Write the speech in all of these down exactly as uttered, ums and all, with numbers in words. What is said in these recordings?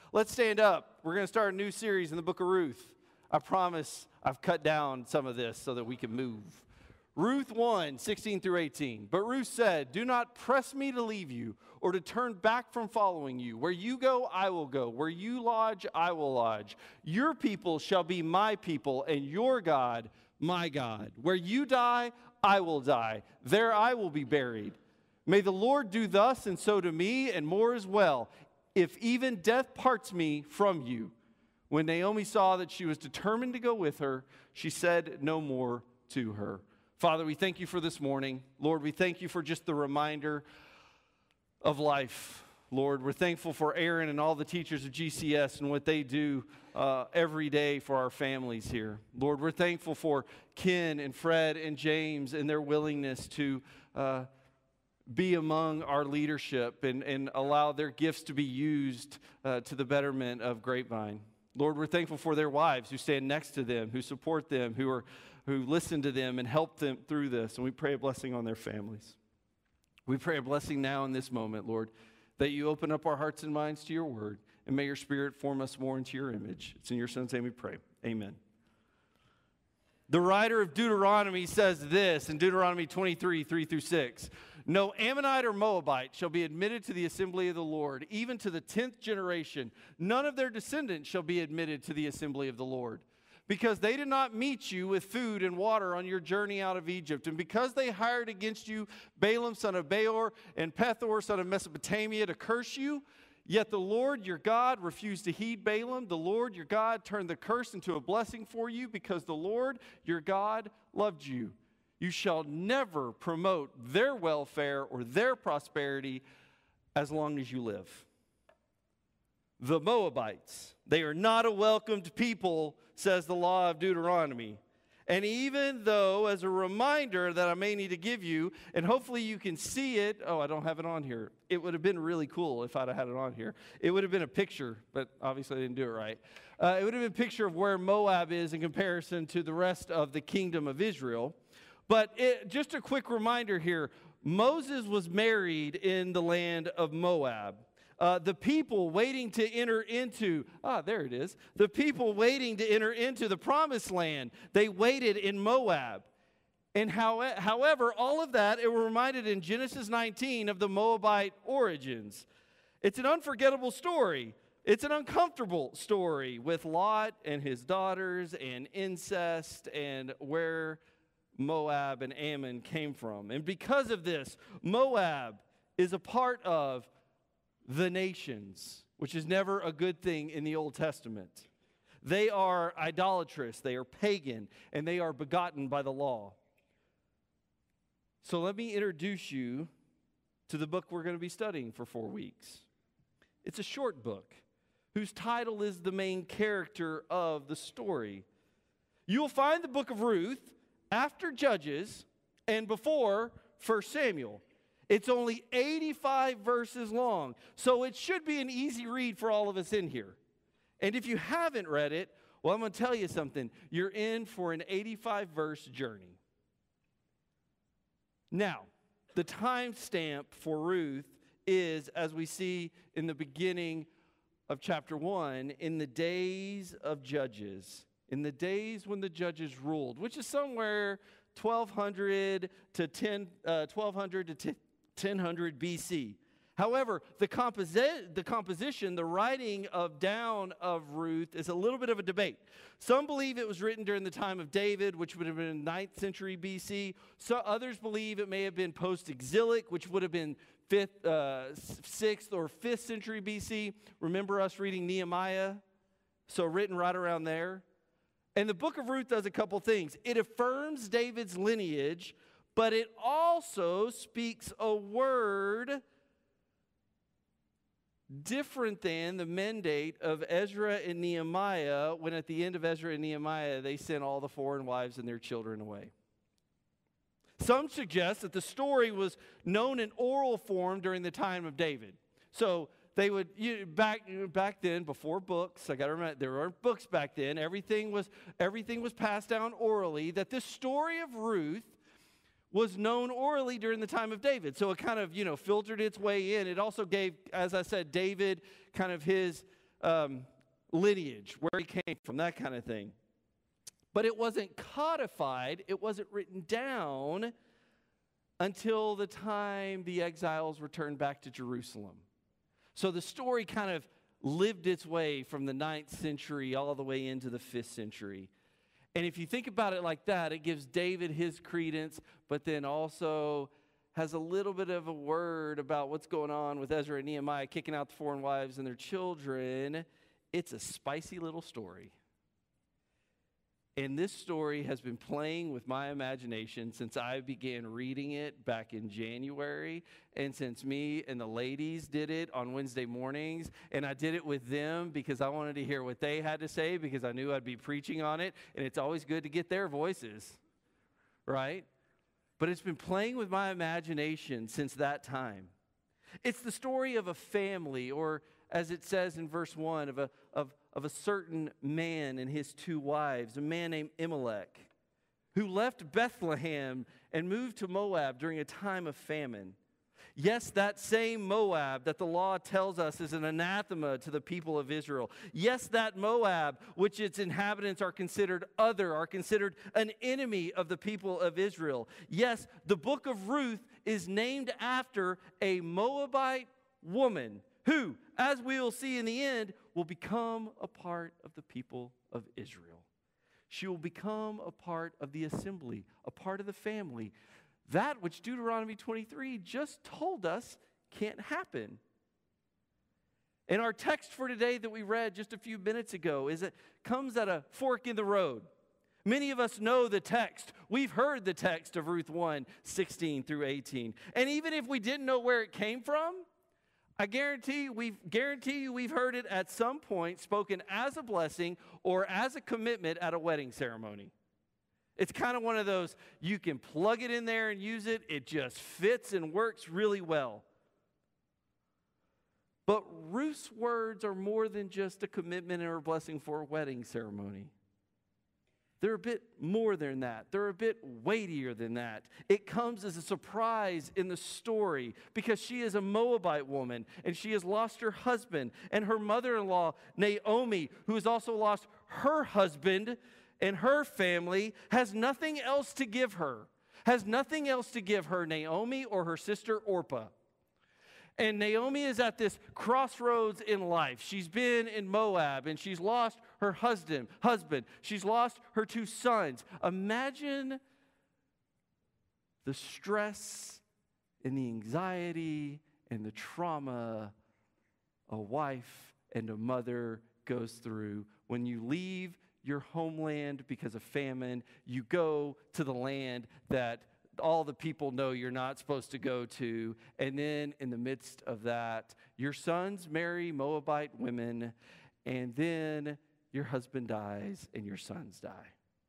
Let's stand up. We're going to start a new series in the book of Ruth. I promise I've cut down some of this so that we can move. Ruth one, sixteen through eighteen. But Ruth said, "Do not press me to leave you or to turn back from following you. Where you go, I will go. Where you lodge, I will lodge. Your people shall be my people, and your God, my God. Where you die, I will die. There I will be buried. May the Lord do thus and so to me, and more as well, if even death parts me from you." When Naomi saw that she was determined to go with her, she said no more to her. Father, we thank you for this morning. Lord, we thank you for just the reminder of life. Lord, we're thankful for Aaron and all the teachers of G C S and what they do uh, every day for our families here. Lord, we're thankful for Ken and Fred and James and their willingness to uh, be among our leadership and, and allow their gifts to be used uh, to the betterment of Grapevine. Lord, we're thankful for their wives who stand next to them, who support them, who are who listen to them and help them through this. And we pray a blessing on their families. We pray a blessing now in this moment, Lord, that you open up our hearts and minds to your word, and may your Spirit form us more into your image. It's in your Son's name we pray. Amen. The writer of Deuteronomy says this in Deuteronomy twenty-three, three through six. "No Ammonite or Moabite shall be admitted to the assembly of the Lord, even to the tenth generation. None of their descendants shall be admitted to the assembly of the Lord. Because they did not meet you with food and water on your journey out of Egypt, and because they hired against you Balaam son of Beor and Pethor son of Mesopotamia to curse you, yet the Lord your God refused to heed Balaam. The Lord your God turned the curse into a blessing for you, because the Lord your God loved you. You shall never promote their welfare or their prosperity as long as you live." The Moabites, they are not a welcomed people, says the law of Deuteronomy. And even though, as a reminder that I may need to give you, and hopefully you can see it. Oh, I don't have it on here. It would have been really cool if I'd have had it on here. It would have been a picture, but obviously I didn't do it right. Uh, it would have been a picture of where Moab is in comparison to the rest of the kingdom of Israel. But it, just a quick reminder here, Moses was married in the land of Moab. Uh, the people waiting to enter into, ah, there it is. The people waiting to enter into the promised land, they waited in Moab. And how, however, all of that, it was reminded in Genesis nineteen of the Moabite origins. It's an unforgettable story. It's an uncomfortable story with Lot and his daughters and incest and where Moab and Ammon came from. And because of this, Moab is a part of the nations, which is never a good thing in the Old Testament. They are idolatrous, they are pagan, and they are begotten by the law. So let me introduce you to the book we're going to be studying for four weeks. It's a short book whose title is the main character of the story. You will find the book of Ruth after Judges and before First Samuel. It's only eighty-five verses long, so it should be an easy read for all of us in here. And if you haven't read it, well, I'm going to tell you something. You're in for an eighty-five verse journey. Now, the timestamp for Ruth is, as we see in the beginning of chapter one, in the days of Judges, in the days when the judges ruled, which is somewhere twelve hundred to ten, uh, twelve hundred to ten. ten hundred B C. However, the, composi- the composition, the writing of down of Ruth is a little bit of a debate. Some believe it was written during the time of David, which would have been ninth century B C. So others believe it may have been post-exilic, which would have been fifth, uh, sixth or fifth century B C. Remember us reading Nehemiah? So written right around there. And the book of Ruth does a couple things. It affirms David's lineage, but it also speaks a word different than the mandate of Ezra and Nehemiah, when at the end of Ezra and Nehemiah, they sent all the foreign wives and their children away. Some suggest that the story was known in oral form during the time of David. So they would, you, back, back then, before books, I got to remember, there weren't books back then. Everything was, everything was passed down orally, that this story of Ruth was known orally during the time of David. So it kind of, you know, filtered its way in. It also gave, as I said, David kind of his um, lineage, where he came from, that kind of thing. But it wasn't codified, it wasn't written down until the time the exiles returned back to Jerusalem. So the story kind of lived its way from the ninth century all the way into the fifth century. And if you think about it like that, it gives David his credence, but then also has a little bit of a word about what's going on with Ezra and Nehemiah kicking out the foreign wives and their children. It's a spicy little story. And this story has been playing with my imagination since I began reading it back in January, and since me and the ladies did it on Wednesday mornings, and I did it with them because I wanted to hear what they had to say because I knew I'd be preaching on it, and it's always good to get their voices, right? But it's been playing with my imagination since that time. It's the story of a family, or as it says in verse one, of a of of a certain man and his two wives, a man named Elimelech, who left Bethlehem and moved to Moab during a time of famine. Yes, that same Moab that the law tells us is an anathema to the people of Israel. Yes, that Moab, which its inhabitants are considered other, are considered an enemy of the people of Israel. Yes, the book of Ruth is named after a Moabite woman who, as we will see in the end, will become a part of the people of Israel. She will become a part of the assembly, a part of the family. That which Deuteronomy twenty-three just told us can't happen. And our text for today that we read just a few minutes ago is it comes at a fork in the road. Many of us know the text. We've heard the text of Ruth one, sixteen through eighteen. And even if we didn't know where it came from, I guarantee we've guarantee you we've heard it at some point spoken as a blessing or as a commitment at a wedding ceremony. It's kind of one of those, you can plug it in there and use it. It just fits and works really well. But Ruth's words are more than just a commitment or a blessing for a wedding ceremony. They're a bit more than that. They're a bit weightier than that. It comes as a surprise in the story because she is a Moabite woman and she has lost her husband, and her mother-in-law, Naomi, who has also lost her husband and her family, has nothing else to give her. Has nothing else to give her, Naomi or her sister Orpah. And Naomi is at this crossroads in life. She's been in Moab, and she's lost her husband. Husband. She's lost her two sons. Imagine the stress and the anxiety and the trauma a wife and a mother goes through when you leave your homeland because of famine. You go to the land that all the people know you're not supposed to go to, and then in the midst of that, your sons marry Moabite women, and then your husband dies and your sons die.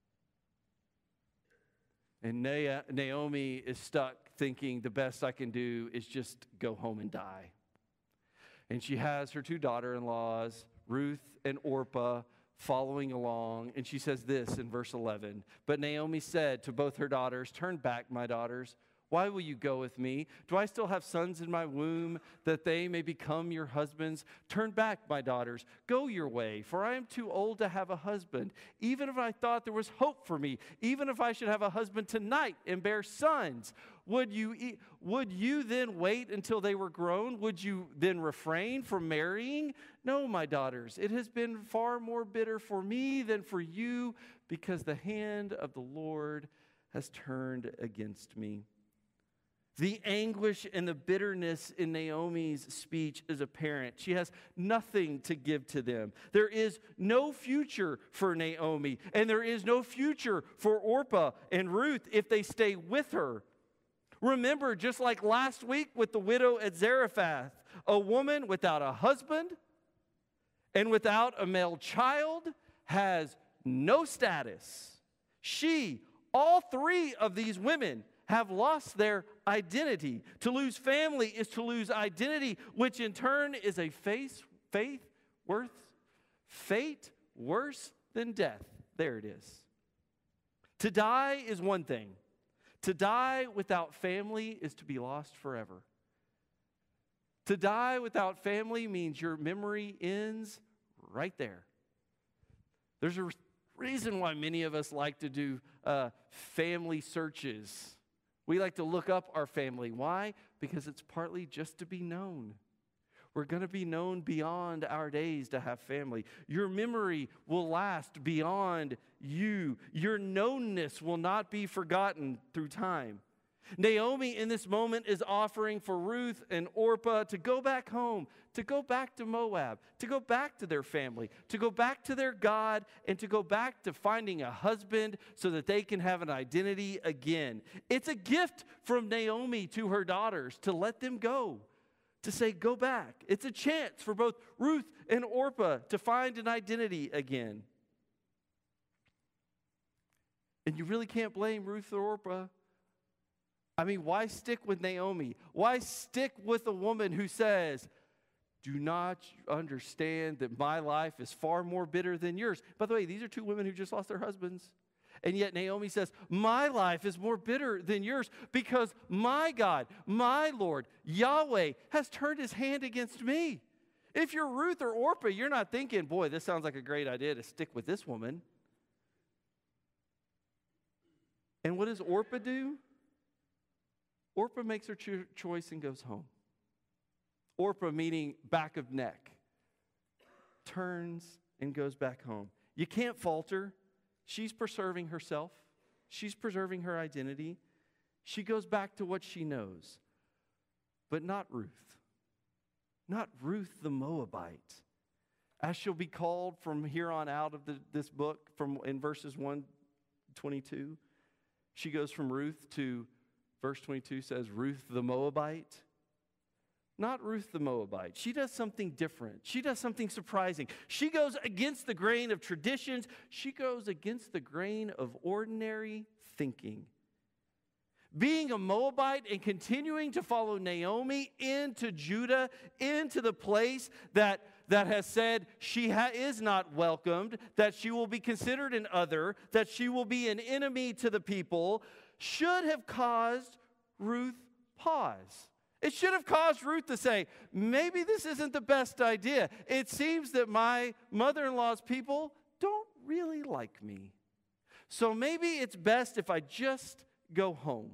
And Naomi is stuck thinking the best I can do is just go home and die. And she has her two daughter-in-laws, Ruth and Orpah, following along, and she says this in verse eleven. But Naomi said to both her daughters, "Turn back, my daughters. Why will you go with me? Do I still have sons in my womb that they may become your husbands? Turn back, my daughters. Go your way, for I am too old to have a husband. Even if I thought there was hope for me, even if I should have a husband tonight and bear sons, would you e- would you then wait until they were grown? Would you then refrain from marrying? No, my daughters, it has been far more bitter for me than for you, because the hand of the Lord has turned against me." The anguish and the bitterness in Naomi's speech is apparent. She has nothing to give to them. There is no future for Naomi, and there is no future for Orpah and Ruth if they stay with her. Remember, just like last week with the widow at Zarephath, a woman without a husband and without a male child has no status. She, all three of these women, have lost their identity. To lose family is to lose identity, which in turn is a faith, faith worth, fate worse than death. There it is. To die is one thing. To die without family is to be lost forever. To die without family means your memory ends right there. There's a re- reason why many of us like to do uh, family searches. We like to look up our family. Why? Because it's partly just to be known. We're going to be known beyond our days to have family. Your memory will last beyond you. Your knownness will not be forgotten through time. Naomi in this moment is offering for Ruth and Orpah to go back home, to go back to Moab, to go back to their family, to go back to their God, and to go back to finding a husband so that they can have an identity again. It's a gift from Naomi to her daughters to let them go, to say, go back. It's a chance for both Ruth and Orpah to find an identity again. And you really can't blame Ruth or Orpah. I mean, why stick with Naomi? Why stick with a woman who says, do not understand that my life is far more bitter than yours? By the way, these are two women who just lost their husbands. And yet Naomi says, my life is more bitter than yours because my God, my Lord, Yahweh, has turned his hand against me. If you're Ruth or Orpah, you're not thinking, boy, this sounds like a great idea to stick with this woman. And what does Orpah do? Orpah makes her cho- choice and goes home. Orpah, meaning back of neck, turns and goes back home. You can't fault her. She's preserving herself. She's preserving her identity. She goes back to what she knows. But not Ruth. Not Ruth the Moabite. As she'll be called from here on out of the, this book, from in verses one twenty-two, she goes from Ruth to verse twenty-two says, Ruth the Moabite. Not Ruth the Moabite. She does something different. She does something surprising. She goes against the grain of traditions. She goes against the grain of ordinary thinking. Being a Moabite and continuing to follow Naomi into Judah, into the place that, that has said she ha- is not welcomed, that she will be considered an other, that she will be an enemy to the people, should have caused Ruth pause. It should have caused Ruth to say, maybe this isn't the best idea. It seems that my mother-in-law's people don't really like me. So maybe it's best if I just go home.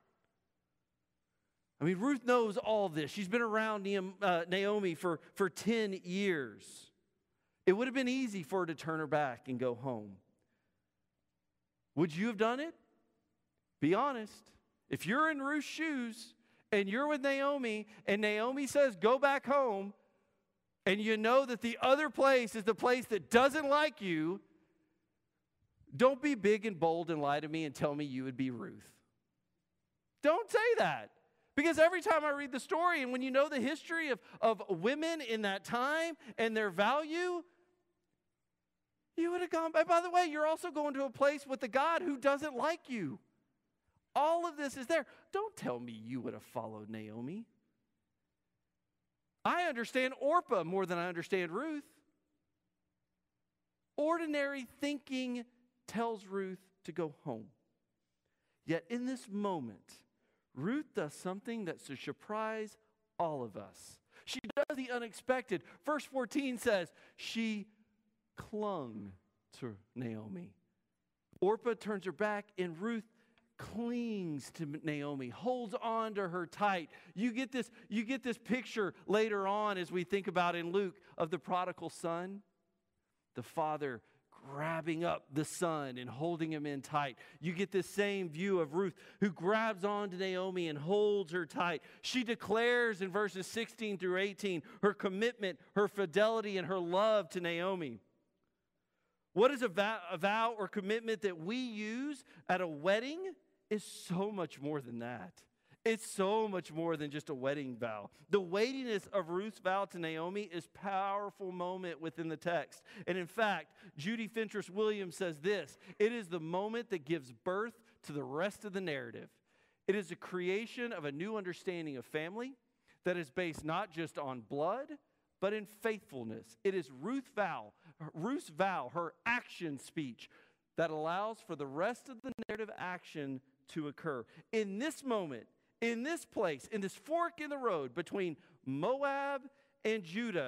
I mean, Ruth knows all this. She's been around Naomi for, for ten years. It would have been easy for her to turn her back and go home. Would you have done it? Be honest. If you're in Ruth's shoes and you're with Naomi and Naomi says, go back home, and you know that the other place is the place that doesn't like you, don't be big and bold and lie to me and tell me you would be Ruth. Don't say that. Because every time I read the story, and when you know the history of, of women in that time and their value, you would have gone, by, by the way, you're also going to a place with a God who doesn't like you. All of this is there. Don't tell me you would have followed Naomi. I understand Orpah more than I understand Ruth. Ordinary thinking tells Ruth to go home. Yet in this moment, Ruth does something that should surprise all of us. She does the unexpected. Verse fourteen says, she clung to Naomi. Orpah turns her back, and Ruth clings to Naomi, holds on to her tight. You get this, you get this picture later on as we think about in Luke of the prodigal son. The father grabbing up the son and holding him in tight. You get this same view of Ruth who grabs on to Naomi and holds her tight. She declares in verses sixteen through eighteen her commitment, her fidelity, and her love to Naomi. What is a vow, a vow or commitment that we use at a wedding is so much more than that. It's so much more than just a wedding vow. The weightiness of Ruth's vow to Naomi is a powerful moment within the text. And in fact, Judy Fentress Williams says this: it is the moment that gives birth to the rest of the narrative. It is a creation of a new understanding of family that is based not just on blood, but in faithfulness. It is Ruth's vow, Ruth's vow, her action speech, that allows for the rest of the narrative action to occur. In this moment, in this place, in this fork in the road between Moab and Judah,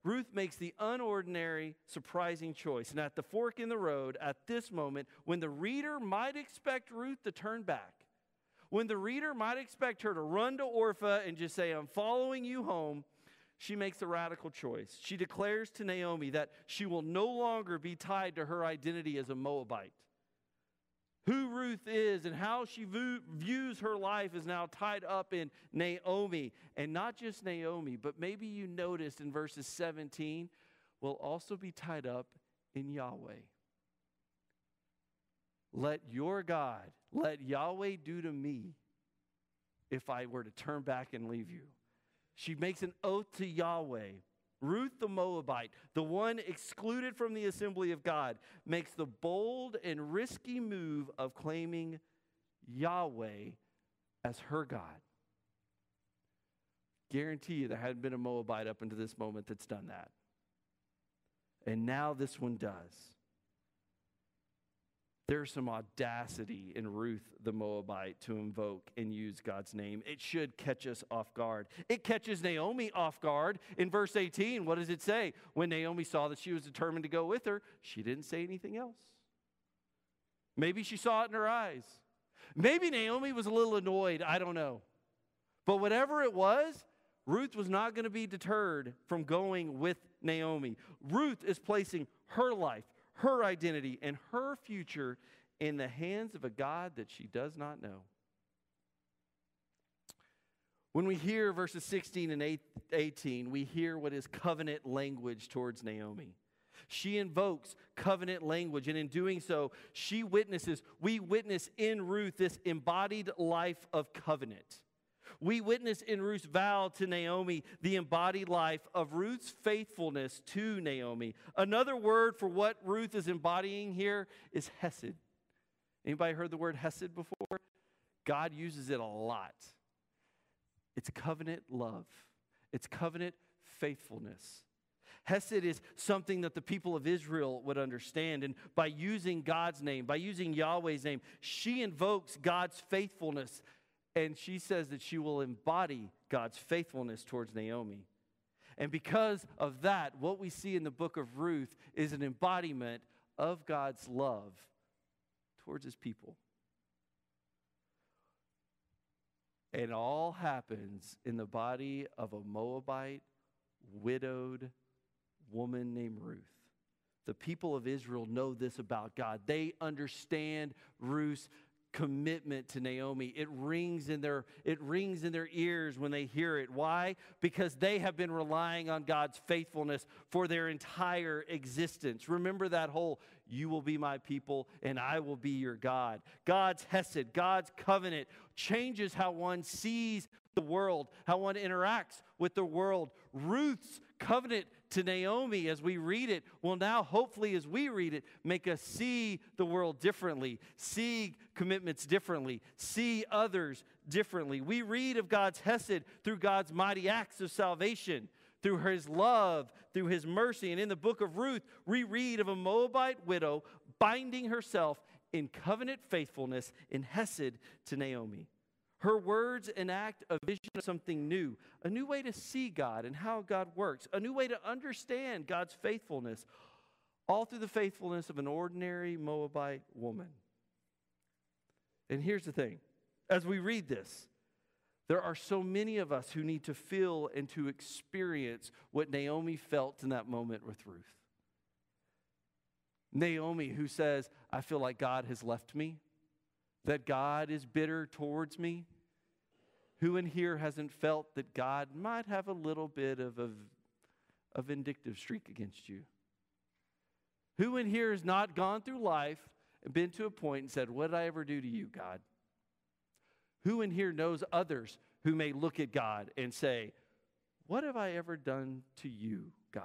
Ruth makes the unordinary, surprising choice. And at the fork in the road, at this moment, when the reader might expect Ruth to turn back, when the reader might expect her to run to Orpah and just say, I'm following you home, she makes a radical choice. She declares to Naomi that she will no longer be tied to her identity as a Moabite. Who Ruth is and how she views her life is now tied up in Naomi. And not just Naomi, but maybe you noticed in verses seventeen, will also be tied up in Yahweh. Let your God, let Yahweh do to me if I were to turn back and leave you. She makes an oath to Yahweh. Ruth the Moabite, the one excluded from the assembly of God, makes the bold and risky move of claiming Yahweh as her God. Guarantee you there hadn't been a Moabite up until this moment that's done that. And now this one does. There's some audacity in Ruth the Moabite to invoke and use God's name. It should catch us off guard. It catches Naomi off guard. In verse eighteen, what does it say? When Naomi saw that she was determined to go with her, she didn't say anything else. Maybe she saw it in her eyes. Maybe Naomi was a little annoyed. I don't know. But whatever it was, Ruth was not going to be deterred from going with Naomi. Ruth is placing her life, her identity, and her future in the hands of a God that she does not know. When we hear verses sixteen and eighteen, we hear what is covenant language towards Naomi. She invokes covenant language, and in doing so, she witnesses, we witness in Ruth this embodied life of covenant. We witness in Ruth's vow to Naomi the embodied life of Ruth's faithfulness to Naomi. Another word for what Ruth is embodying here is hesed. Anybody heard the word hesed before? God uses it a lot. It's covenant love. It's covenant faithfulness. Hesed is something that the people of Israel would understand. And by using God's name, by using Yahweh's name, she invokes God's faithfulness. And she says that she will embody God's faithfulness towards Naomi. And because of that, what we see in the book of Ruth is an embodiment of God's love towards his people. And it all happens in the body of a Moabite, widowed woman named Ruth. The people of Israel know this about God. They understand Ruth's commitment to Naomi. It rings in their it rings in their ears when they hear it. Why? Because they have been relying on God's faithfulness for their entire existence. Remember that whole "you will be my people and I will be your God." God's hesed, God's covenant changes how one sees the world, how one interacts with the world. Ruth's covenant to Naomi, as we read it, will now, hopefully as we read it, make us see the world differently, see commitments differently, see others differently. We read of God's hesed through God's mighty acts of salvation, through his love, through his mercy. And in the book of Ruth, we read of a Moabite widow binding herself in covenant faithfulness in hesed to Naomi. Her words enact a vision of something new, a new way to see God and how God works, a new way to understand God's faithfulness, all through the faithfulness of an ordinary Moabite woman. And here's the thing. As we read this, there are so many of us who need to feel and to experience what Naomi felt in that moment with Ruth. Naomi, who says, I feel like God has left me, that God is bitter towards me. Who in here hasn't felt that God might have a little bit of a, a vindictive streak against you? Who in here has not gone through life and been to a point and said, what did I ever do to you, God? Who in here knows others who may look at God and say, what have I ever done to you, God?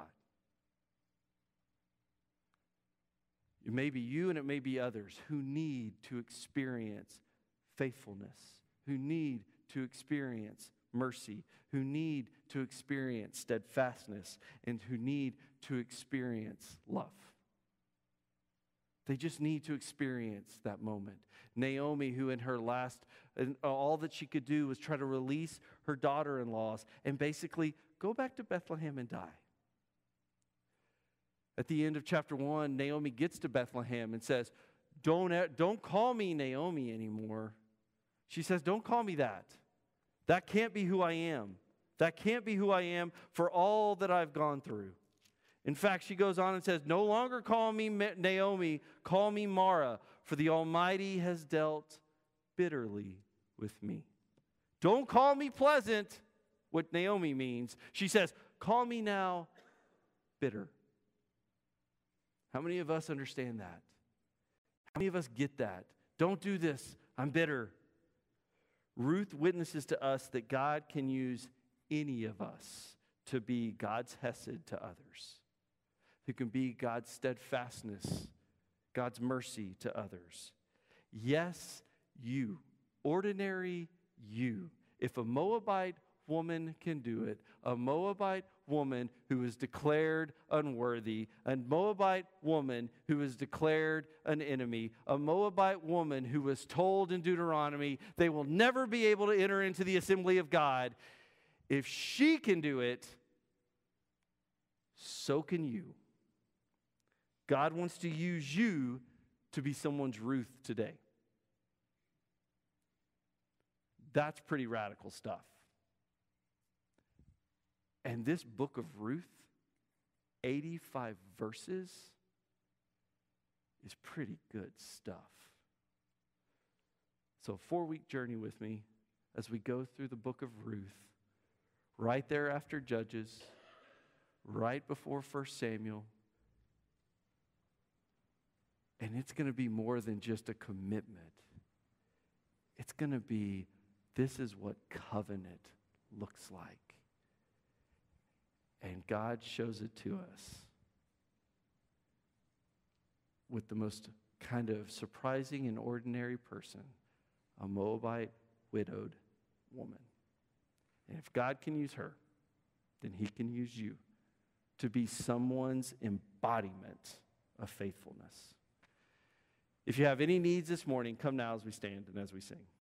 It may be you and it may be others who need to experience faithfulness, who need to experience mercy, who need to experience steadfastness, and who need to experience love. They just need to experience that moment. Naomi, who in her last, and all that she could do was try to release her daughter-in-laws and basically go back to Bethlehem and die. At the end of chapter one, Naomi gets to Bethlehem and says, don't, don't call me Naomi anymore. She says, don't call me that. That can't be who I am. That can't be who I am for all that I've gone through. In fact, she goes on and says, no longer call me Naomi, call me Mara, for the Almighty has dealt bitterly with me. Don't call me pleasant, what Naomi means. She says, call me now bitter. How many of us understand that? How many of us get that? Don't do this. I'm bitter. Ruth witnesses to us that God can use any of us to be God's hesed to others, who can be God's steadfastness, God's mercy to others. Yes, you, ordinary you. If a Moabite woman can do it, a Moabite woman who is declared unworthy, a Moabite woman who is declared an enemy, a Moabite woman who was told in Deuteronomy they will never be able to enter into the assembly of God, if she can do it, so can you. God wants to use you to be someone's Ruth today. That's pretty radical stuff. And this book of Ruth, eighty-five verses, is pretty good stuff. So a four-week journey with me as we go through the book of Ruth, right there after Judges, right before First Samuel. And it's going to be more than just a commitment. It's going to be, this is what covenant looks like. And God shows it to us with the most kind of surprising and ordinary person, a Moabite widowed woman. And if God can use her, then he can use you to be someone's embodiment of faithfulness. If you have any needs this morning, come now as we stand and as we sing.